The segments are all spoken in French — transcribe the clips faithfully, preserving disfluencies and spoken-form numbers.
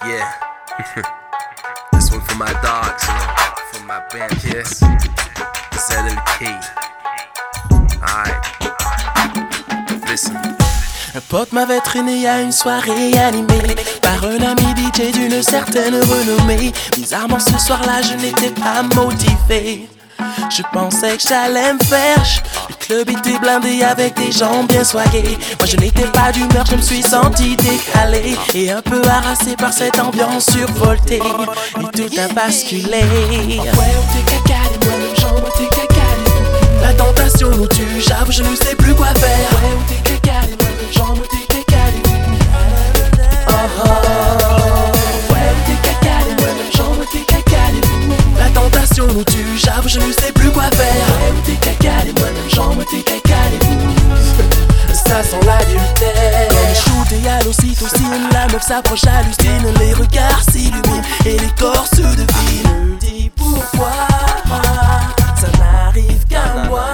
Yeah. This one for my dogs, you know, for my band Kiss. Z L K. Alright. Listen. Un pote m'avait traîné à une soirée animée par un ami D J d'une certaine renommée. Bizarrement ce soir-là je n'étais pas motivé. Je pensais que j'allais me faire ch'. Le club était blindé avec des gens bien swagués. Moi je n'étais pas d'humeur, je me suis senti décalé et un peu harassé par cette ambiance survoltée. Et tout a basculé. Ouais, on t'est cacalé, moi-même j'en moi t'es cacalé. La tentation nous tue, j'avoue je ne sais plus quoi faire. Ouais, on t'est cacalé, moi-même j'en moi t'es cacalé. Oh oh. Ouais, on t'est cacalé, moi-même j'en moi t'es cacalé. La tentation nous tue, j'avoue je ne sais plus quoi faire. Ouais, on t'est cacalé, moi-même j'en moi t'es cacalé. Ça sent l'adultère. Comme shooté à l'ocytocine, la meuf s'approche, hallucine. Les regards s'illuminent et les corps se devinent. Me dis pourquoi ça n'arrive qu'à moi.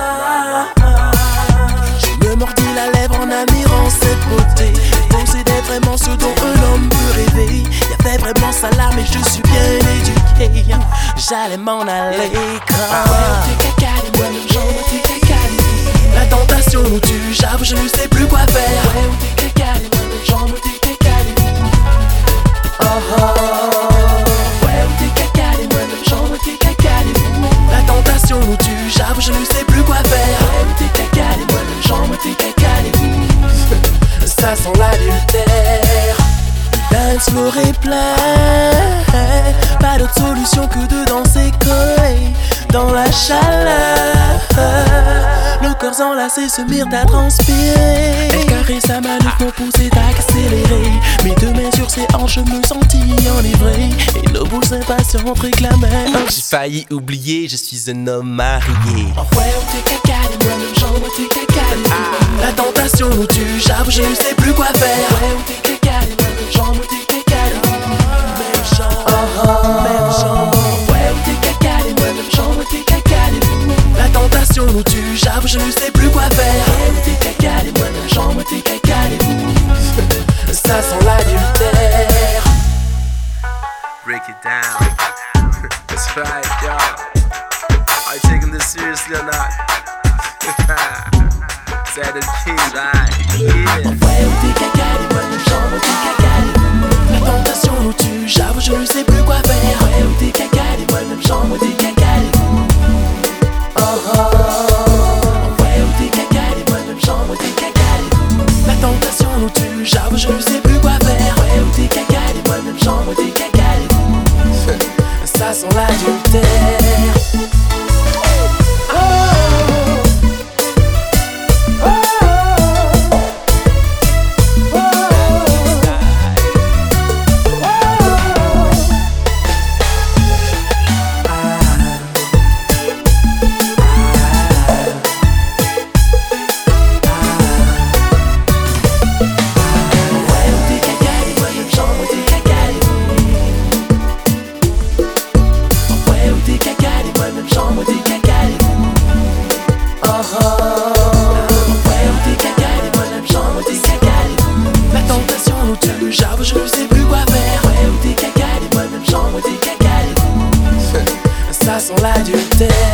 Je me mordis la lèvre en admirant cette beauté. Possédait vraiment ce dont un homme peut rêver. Y'avait vraiment ça là mais je suis bien éduqué. J'allais m'en aller quand t'es cacalé, moi-même j'en moi t'es cacalé. La tentation nous tue, j'avoue je ne sais plus quoi faire. Ouais, on t'est cacalé, moi-même j'en moi t'es cacalé. Oh oh. Ouais, on t'est cacalé, moi-même j'en moi t'es cacalé. La tentation nous tue, j'avoue je ne sais plus quoi faire. Ouais, on t'est cacalé, moi-même j'en moi t'es cacalé. Ça sent l'adultère. Dance floor est plein, pas d'autre solution que de danser collé dans la chaleur. Nos corps enlacés se mirent à transpirer. Elle caresse sa manip, mon pouce est accéléré. Mes deux mains sur ses hanches, je me sentis enivré. Et nos bouches impatientes réclamaient. J'ai failli oublier, je suis un homme marié. Oh ouais, on t'est cacalé, moi-même j'en moi t'es cacalé. La tentation nous tue, j'avoue je ne sais plus quoi faire. Ouais, on t'est cacalé, moi-même j'en moi t'es cacalé. Même genre, oh oh, même genre. Ouais, on t'est cacalé, moi-même j'en moi t'es cacalé. La tentation nous tue, j'avoue je ne sais plus quoi faire. Ouais, on t'est cacalé, moi-même j'en moi t'es cacalé. Ça sent l'adultère. Break it down. That's right, y'all. Are you taking this seriously or not? Z L K, right? Yeah. Ouais, on t'est cacalé, moi-même j'en moi t'es cacalé. La tentation nous tue, j'avoue je ne sais plus quoi faire. Ouais, on t'est cacalé, moi-même j'en moi t'es cacalé. Oh oh. Ouais, on t'est cacalé, moi-même j'en moi t'es cacalé. La tentation nous tue, j'avoue je ne sais plus quoi faire. Ouais, on t'est cacalé, moi-même j'en moi t'es cacalé. Ça sent l'adultère. J'avoue je ne sais plus quoi faire. Ouais, on t'est cacalé, moi-même j'en moi t'es cacalé. Ça sent l'adultère.